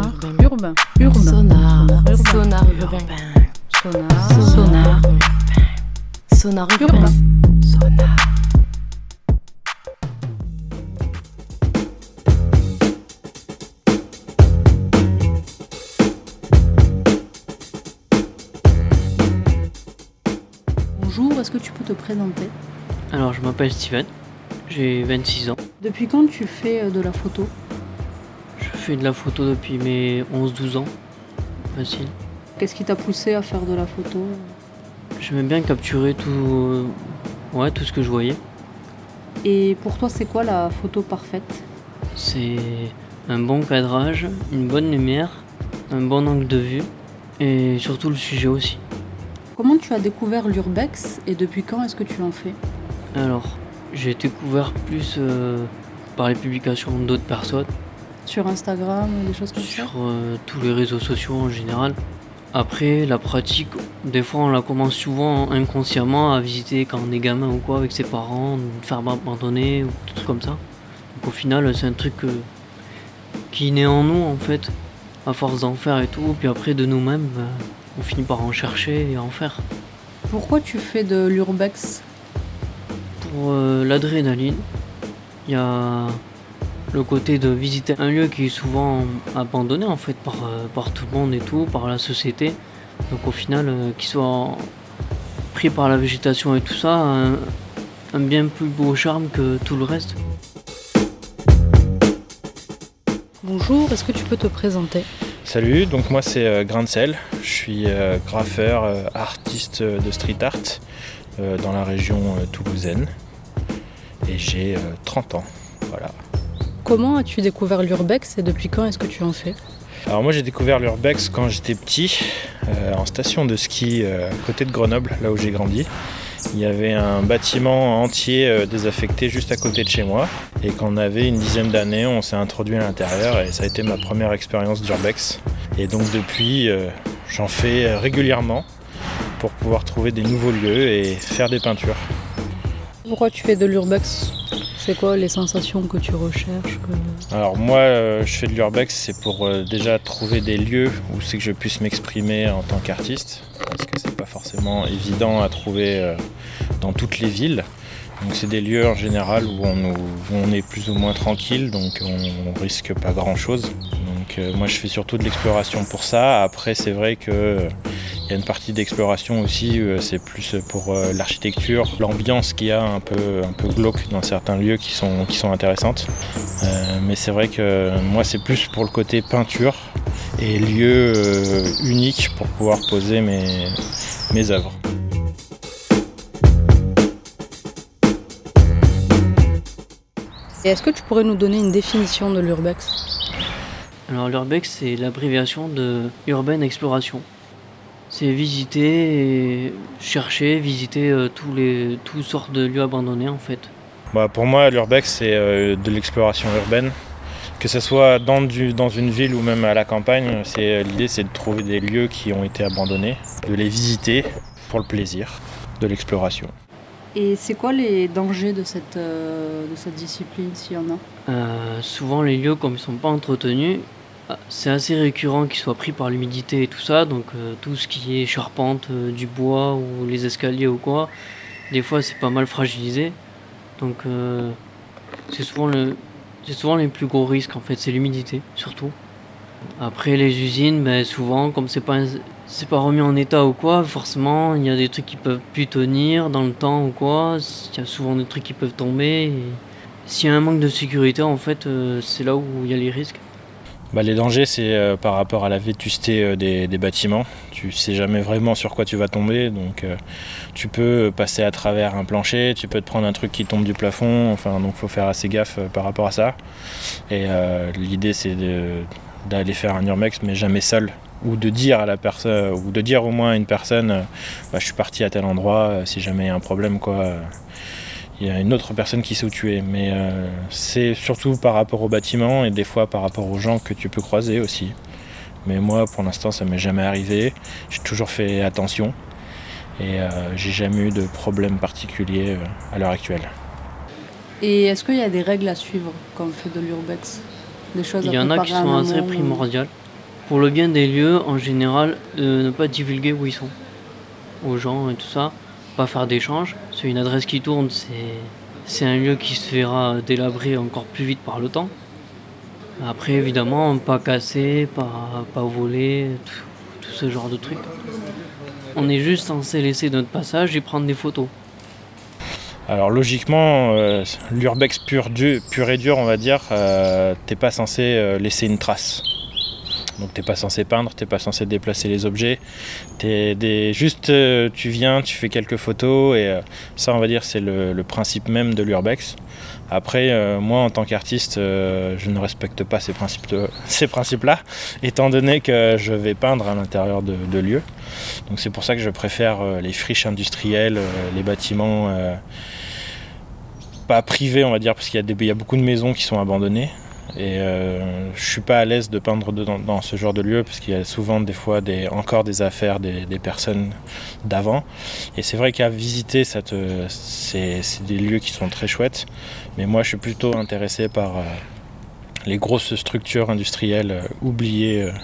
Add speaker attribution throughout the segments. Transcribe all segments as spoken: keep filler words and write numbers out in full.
Speaker 1: Sonar urbain. Urbain.
Speaker 2: Sonar.
Speaker 1: Urbain.
Speaker 2: Sonar urbain.
Speaker 1: Sonar.
Speaker 2: Sonar urbain. Sonar urbain.
Speaker 1: Urbain.
Speaker 2: Sonar.
Speaker 1: Bonjour, est-ce que tu peux te présenter?
Speaker 3: Alors, je m'appelle Steven, j'ai vingt-six ans.
Speaker 1: Depuis quand tu fais de la photo?
Speaker 3: Je fais de la photo depuis mes onze douze ans, facile.
Speaker 1: Qu'est-ce qui t'a poussé à faire de la photo?
Speaker 3: J'aimais bien capturer tout, euh, ouais, tout ce que je voyais.
Speaker 1: Et pour toi, c'est quoi la photo parfaite?
Speaker 3: C'est un bon cadrage, une bonne lumière, un bon angle de vue et surtout le sujet aussi.
Speaker 1: Comment tu as découvert l'urbex et depuis quand est-ce que tu en fais?
Speaker 3: Alors, j'ai découvert plus euh, par les publications d'autres personnes,
Speaker 1: Sur Instagram ou des choses comme ça?
Speaker 3: sur euh, tous les réseaux sociaux en général. Après, la pratique, des fois on la commence souvent inconsciemment à visiter quand on est gamin ou quoi avec ses parents, une ferme abandonnée ou des trucs comme ça. Donc au final, c'est un truc euh, qui naît en nous en fait, à force d'en faire et tout. Puis après, de nous-mêmes, bah, on finit par en chercher et en faire.
Speaker 1: Pourquoi tu fais de l'urbex?
Speaker 3: Pour euh, l'adrénaline, il y a le côté de visiter un lieu qui est souvent abandonné en fait par, euh, par tout le monde et tout, par la société. Donc au final, euh, qu'il soit pris par la végétation et tout ça, un, un bien plus beau charme que tout le reste.
Speaker 1: Bonjour, est-ce que tu peux te présenter?
Speaker 4: Salut, donc moi c'est euh, Grain de Sel, je suis euh, graffeur, euh, artiste de street art euh, dans la région euh, toulousaine et j'ai euh, trente ans, voilà.
Speaker 1: Comment as-tu découvert l'urbex et depuis quand est-ce que tu en fais?
Speaker 4: Alors moi j'ai découvert l'urbex quand j'étais petit, euh, en station de ski euh, à côté de Grenoble, là où j'ai grandi. Il y avait un bâtiment entier euh, désaffecté juste à côté de chez moi et quand on avait une dizaine d'années, on s'est introduit à l'intérieur et ça a été ma première expérience d'urbex. Et donc depuis, euh, j'en fais régulièrement pour pouvoir trouver des nouveaux lieux et faire des peintures.
Speaker 1: Pourquoi tu fais de l'urbex? C'est quoi les sensations que tu recherches que...
Speaker 4: Alors moi, euh, je fais de l'urbex, c'est pour euh, déjà trouver des lieux où c'est que je puisse m'exprimer en tant qu'artiste, parce que c'est pas forcément évident à trouver euh, dans toutes les villes. Donc c'est des lieux en général où on, nous, où on est plus ou moins tranquille, donc on, on risque pas grand chose. Donc euh, moi je fais surtout de l'exploration pour ça. Après c'est vrai que euh, y a une partie d'exploration aussi, euh, c'est plus pour euh, l'architecture, l'ambiance qu'il y a un peu, un peu glauque dans certains lieux qui sont, qui sont intéressantes. Euh, mais c'est vrai que moi c'est plus pour le côté peinture et lieu euh, unique pour pouvoir poser mes, mes œuvres.
Speaker 1: Et est-ce que tu pourrais nous donner une définition de l'urbex?
Speaker 3: Alors l'urbex, c'est l'abréviation de Urban Exploration. C'est visiter, et chercher, visiter euh, tous les toutes sortes de lieux abandonnés en fait.
Speaker 4: Bah, pour moi, l'urbex, c'est euh, de l'exploration urbaine. Que ce soit dans, du, dans une ville ou même à la campagne, c'est, l'idée c'est de trouver des lieux qui ont été abandonnés, de les visiter pour le plaisir de l'exploration.
Speaker 1: Et c'est quoi les dangers de cette, euh, de cette discipline, s'il y en a?
Speaker 3: Euh, souvent les lieux, comme ils sont pas entretenus, c'est assez récurrent qu'ils soient pris par l'humidité et tout ça, donc euh, tout ce qui est charpente, euh, du bois ou les escaliers ou quoi, des fois c'est pas mal fragilisé. Donc euh, c'est souvent le c'est souvent les plus gros risques en fait, c'est l'humidité surtout. Après les usines, ben, souvent comme c'est pas un- c'est pas remis en état ou quoi, forcément il y a des trucs qui peuvent plus tenir dans le temps ou quoi, il y a souvent des trucs qui peuvent tomber. Et s'il y a un manque de sécurité en fait, euh, c'est là où il y a les risques.
Speaker 4: Bah, les dangers, c'est euh, par rapport à la vétusté euh, des, des bâtiments. Tu sais jamais vraiment sur quoi tu vas tomber, donc euh, tu peux passer à travers un plancher, tu peux te prendre un truc qui tombe du plafond, enfin donc faut faire assez gaffe euh, par rapport à ça. Et euh, l'idée c'est de, d'aller faire un urbex, mais jamais seul. Ou de dire à la personne, ou de dire au moins à une personne, euh, bah, je suis parti à tel endroit, euh, si jamais il y a un problème quoi. euh, Il y a une autre personne qui s'est tuée, mais euh, c'est surtout par rapport au bâtiment et des fois par rapport aux gens que tu peux croiser aussi. Mais moi, pour l'instant, ça m'est jamais arrivé. J'ai toujours fait attention et euh, j'ai jamais eu de problème particulier euh, à l'heure actuelle.
Speaker 1: Et est-ce qu'il y a des règles à suivre quand on fait de l'urbex? Des choses
Speaker 3: Il
Speaker 1: à
Speaker 3: y en a
Speaker 1: préparer
Speaker 3: qui
Speaker 1: en
Speaker 3: sont assez
Speaker 1: amont ou-
Speaker 3: primordiales. pour le bien des lieux, en général, de ne pas divulguer où ils sont aux gens et tout ça, pas faire d'échanges. C'est une adresse qui tourne, c'est, c'est un lieu qui se verra délabré encore plus vite par le temps. Après, évidemment, pas casser, pas, pas voler, tout, tout ce genre de trucs. On est juste censé laisser notre passage et prendre des photos.
Speaker 4: Alors logiquement, euh, l'urbex pur, dur, pur et dur, on va dire, euh, t'es pas censé euh, laisser une trace. Donc t'es pas censé peindre, t'es pas censé déplacer les objets. T'es des, juste, euh, tu viens, tu fais quelques photos et euh, ça, on va dire, c'est le, le principe même de l'urbex. Après, euh, moi, en tant qu'artiste, euh, je ne respecte pas ces, principes de, ces principes-là, étant donné que je vais peindre à l'intérieur de, de lieux. Donc c'est pour ça que je préfère euh, les friches industrielles, euh, les bâtiments euh, pas privés, on va dire, parce qu'il y a, des, il y a beaucoup de maisons qui sont abandonnées. Et euh, je suis pas à l'aise de peindre dedans, dans ce genre de lieu parce qu'il y a souvent des fois des, encore des affaires des, des personnes d'avant. Et c'est vrai qu'à visiter, ça te, c'est, c'est des lieux qui sont très chouettes. Mais moi, je suis plutôt intéressé par euh, les grosses structures industrielles euh, oubliées euh,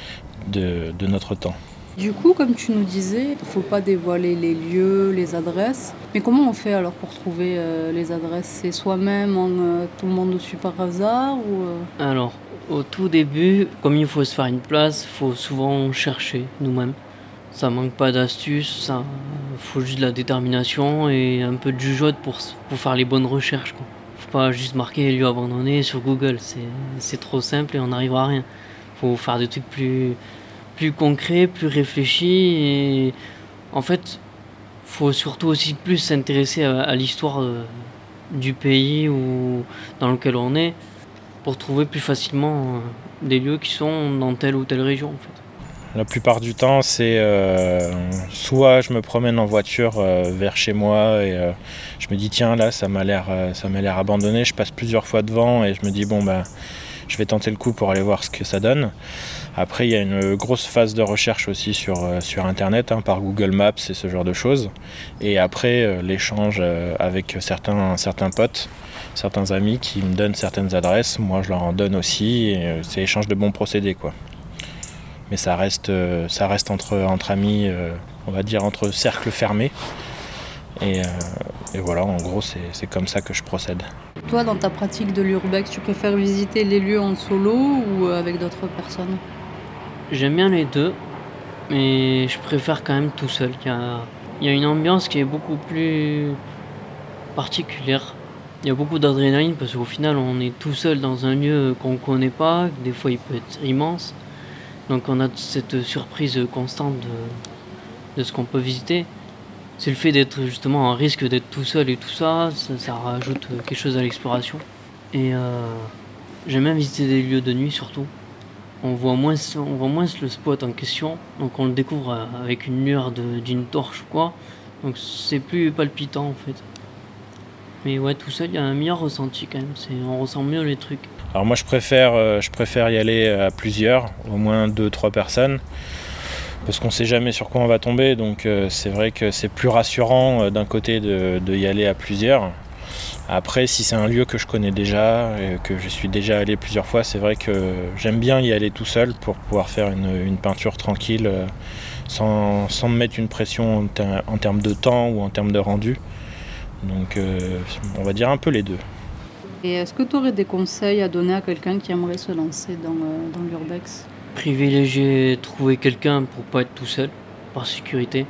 Speaker 4: de, de notre temps.
Speaker 1: Du coup, comme tu nous disais, il ne faut pas dévoiler les lieux, les adresses. Mais comment on fait alors pour trouver euh, les adresses? C'est soi-même, on euh, tombe monde dessus par hasard ou euh...
Speaker 3: Alors, au tout début, comme il faut se faire une place, il faut souvent chercher nous-mêmes. Ça manque pas d'astuces, ça faut juste de la détermination et un peu de jugeote pour, pour faire les bonnes recherches, quoi. Faut pas juste marquer lieu abandonné sur Google, c'est, c'est trop simple et on n'arrivera à rien. Faut faire des trucs plus... plus concret, plus réfléchi et en fait faut surtout aussi plus s'intéresser à, à l'histoire euh, du pays ou dans lequel on est pour trouver plus facilement euh, des lieux qui sont dans telle ou telle région en fait.
Speaker 4: La plupart du temps c'est euh, soit je me promène en voiture euh, vers chez moi et euh, je me dis tiens là ça m'a l'air euh, ça m'a l'air abandonné, je passe plusieurs fois devant et je me dis bon bah je vais tenter le coup pour aller voir ce que ça donne. Après, il y a une grosse phase de recherche aussi sur, euh, sur Internet, hein, par Google Maps et ce genre de choses. Et après, euh, l'échange euh, avec certains, certains potes, certains amis qui me donnent certaines adresses. Moi, je leur en donne aussi. Et, euh, c'est échange de bons procédés, quoi. Mais ça reste, euh, ça reste entre, entre amis, euh, on va dire entre cercles fermés. Et, euh, et voilà, en gros, c'est, c'est comme ça que je procède.
Speaker 1: Toi, dans ta pratique de l'urbex, tu préfères visiter les lieux en solo ou avec d'autres personnes?
Speaker 3: J'aime bien les deux, mais je préfère quand même tout seul. Il y a, il y a une ambiance qui est beaucoup plus particulière. Il y a beaucoup d'adrénaline parce qu'au final, on est tout seul dans un lieu qu'on ne connaît pas. Des fois, il peut être immense. Donc on a cette surprise constante de, de ce qu'on peut visiter. C'est le fait d'être justement en risque d'être tout seul et tout ça, ça, ça rajoute quelque chose à l'exploration. Et euh, j'aime bien visiter des lieux de nuit surtout. On voit moins, on voit moins le spot en question, donc on le découvre avec une lueur de, d'une torche ou quoi. Donc c'est plus palpitant en fait. Mais ouais, tout seul, il y a un meilleur ressenti quand même. C'est, on ressent mieux les trucs.
Speaker 4: Alors moi, je préfère, euh, je préfère y aller à plusieurs, au moins deux, trois personnes. Parce qu'on ne sait jamais sur quoi on va tomber, donc euh, c'est vrai que c'est plus rassurant euh, d'un côté de, de y aller à plusieurs. Après, si c'est un lieu que je connais déjà et que je suis déjà allé plusieurs fois, c'est vrai que j'aime bien y aller tout seul pour pouvoir faire une, une peinture tranquille euh, sans, sans me mettre une pression en, ter- en termes de temps ou en termes de rendu. Donc euh, on va dire un peu les deux.
Speaker 1: Et est-ce que tu aurais des conseils à donner à quelqu'un qui aimerait se lancer dans, euh, dans l'urbex?
Speaker 3: Privilégier trouver quelqu'un pour pas être tout seul, par sécurité.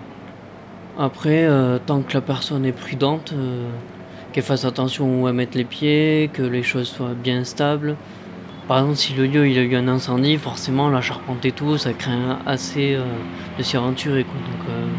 Speaker 3: Après, euh, tant que la personne est prudente, euh, qu'elle fasse attention où elle met les pieds, que les choses soient bien stables. Par exemple, si le lieu il a eu un incendie, forcément la charpente et tout, ça craint assez euh, de s'y aventurer, quoi. Donc, euh,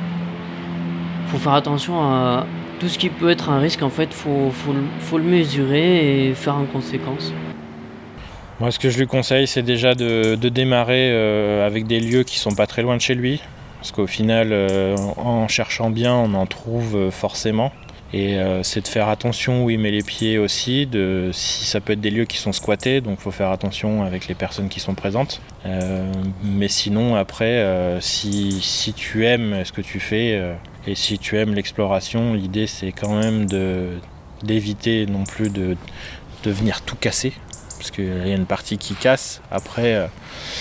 Speaker 3: faut faire attention à tout ce qui peut être un risque. En fait, faut, faut, faut le mesurer et faire en conséquence.
Speaker 4: Moi, ce que je lui conseille, c'est déjà de, de démarrer euh, avec des lieux qui sont pas très loin de chez lui. Parce qu'au final, euh, en cherchant bien, on en trouve euh, forcément. Et euh, c'est de faire attention où il met les pieds aussi, de, si ça peut être des lieux qui sont squattés, donc il faut faire attention avec les personnes qui sont présentes. Euh, mais sinon, après, euh, si, si tu aimes ce que tu fais euh, et si tu aimes l'exploration, l'idée c'est quand même de, d'éviter non plus de, de venir tout casser. Parce qu'il y a une partie qui casse. Après, euh,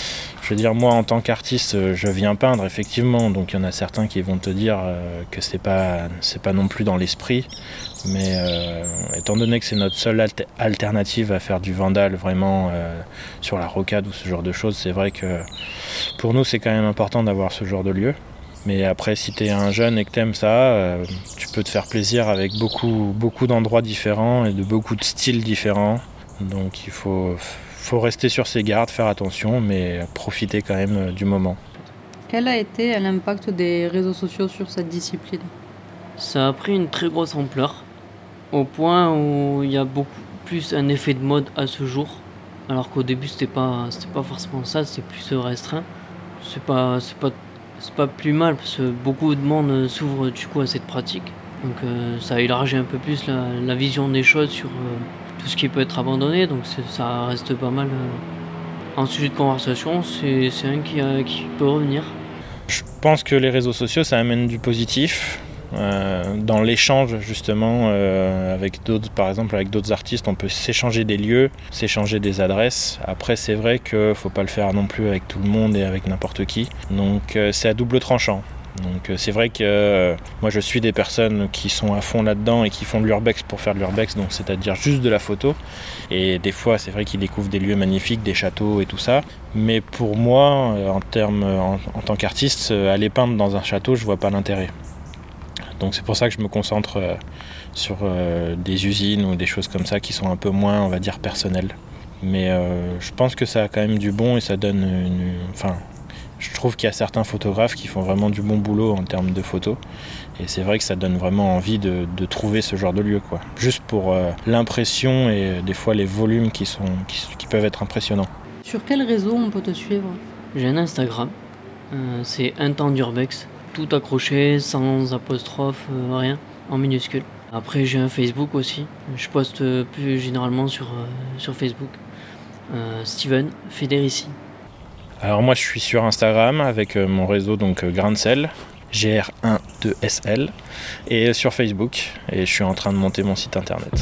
Speaker 4: Je veux dire, moi en tant qu'artiste, je viens peindre effectivement, donc il y en a certains qui vont te dire euh, que c'est pas, c'est pas non plus dans l'esprit, mais euh, étant donné que c'est notre seule alter- alternative à faire du vandal vraiment euh, sur la rocade ou ce genre de choses, c'est vrai que pour nous c'est quand même important d'avoir ce genre de lieu. Mais après, si t'es un jeune et que t'aimes ça, euh, tu peux te faire plaisir avec beaucoup, beaucoup d'endroits différents et de beaucoup de styles différents. Donc il faut, faut rester sur ses gardes, faire attention, mais profiter quand même du moment.
Speaker 1: Quel a été l'impact des réseaux sociaux sur cette discipline?
Speaker 3: Ça a pris une très grosse ampleur, au point où il y a beaucoup plus un effet de mode à ce jour, alors qu'au début c'était pas, c'était pas forcément ça, c'était plus restreint. C'est pas, c'est pas, c'est pas plus mal parce que beaucoup de monde s'ouvre du coup à cette pratique. Donc euh, ça élargit un peu plus la, la vision des choses sur euh, tout ce qui peut être abandonné, donc c'est- ça reste pas mal. euh. En sujet de conversation, c'est, c'est un qui, euh, qui peut revenir.
Speaker 4: Je pense que les réseaux sociaux, ça amène du positif. Euh, dans l'échange justement euh, avec d'autres, par exemple avec d'autres artistes, on peut s'échanger des lieux, s'échanger des adresses. Après c'est vrai qu'il faut pas le faire non plus avec tout le monde et avec n'importe qui. Donc euh, c'est à double tranchant. Donc euh, c'est vrai que euh, moi je suis des personnes qui sont à fond là-dedans et qui font de l'urbex pour faire de l'urbex, donc c'est-à-dire juste de la photo. Et des fois c'est vrai qu'ils découvrent des lieux magnifiques, des châteaux et tout ça. Mais pour moi, euh, en, termes, en, en tant qu'artiste, euh, aller peindre dans un château, je vois pas l'intérêt. Donc c'est pour ça que je me concentre euh, sur euh, des usines ou des choses comme ça qui sont un peu moins, on va dire, personnelles. Mais euh, je pense que ça a quand même du bon et ça donne une... Enfin, je trouve qu'il y a certains photographes qui font vraiment du bon boulot en termes de photos. Et c'est vrai que ça donne vraiment envie de, de trouver ce genre de lieu, quoi. Juste pour euh, l'impression et euh, des fois les volumes qui, sont, qui, qui peuvent être impressionnants.
Speaker 1: Sur quel réseau on peut te suivre?
Speaker 3: J'ai un Instagram, euh, c'est un temps d'urbex, tout accroché, sans apostrophe, euh, rien, en minuscule. Après j'ai un Facebook aussi, je poste euh, plus généralement sur, euh, sur Facebook. Euh, Steven Federici.
Speaker 4: Alors moi je suis sur Instagram avec euh, mon réseau donc euh, Grain de Sel, G R un deux S L, et sur Facebook, et je suis en train de monter mon site internet.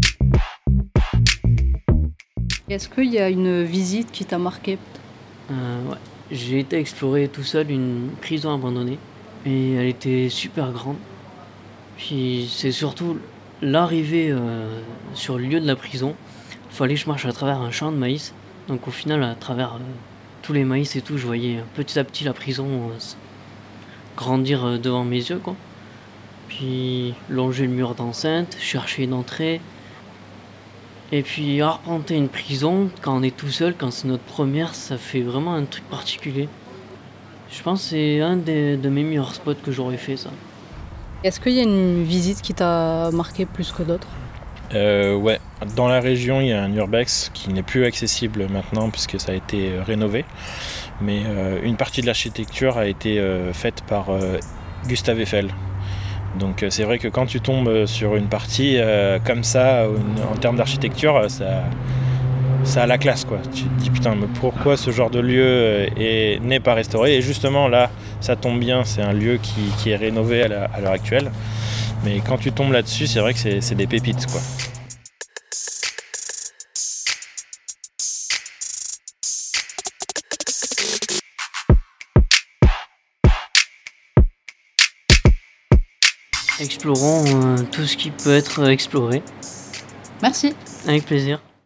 Speaker 1: Est-ce qu'il y a une visite qui t'a marqué?
Speaker 3: Euh, ouais. J'ai été explorer tout seul une prison abandonnée et elle était super grande. Puis c'est surtout l'arrivée euh, sur le lieu de la prison. Il fallait que je marche à travers un champ de maïs. Donc au final, à travers euh, tous les maïs et tout, je voyais petit à petit la prison euh, grandir euh, devant mes yeux, quoi. Puis longer le mur d'enceinte, chercher une entrée. Et puis arpenter une prison, quand on est tout seul, quand c'est notre première, ça fait vraiment un truc particulier. Je pense que c'est un des, de mes meilleurs spots que j'aurais fait, ça.
Speaker 1: Est-ce qu'il y a une visite qui t'a marqué plus que d'autres?
Speaker 4: Euh, ouais, dans la région, il y a un urbex qui n'est plus accessible maintenant puisque ça a été euh, rénové. Mais euh, une partie de l'architecture a été euh, faite par euh, Gustave Eiffel. Donc euh, c'est vrai que quand tu tombes sur une partie euh, comme ça, une, en termes d'architecture, ça, ça a la classe, quoi. Tu te dis putain, mais pourquoi ce genre de lieu est, n'est pas restauré? Et justement là, ça tombe bien, c'est un lieu qui, qui est rénové à, la, à l'heure actuelle. Mais quand tu tombes là-dessus, c'est vrai que c'est, c'est des pépites, quoi.
Speaker 3: Explorons euh, tout ce qui peut être exploré.
Speaker 1: Merci.
Speaker 3: Avec plaisir.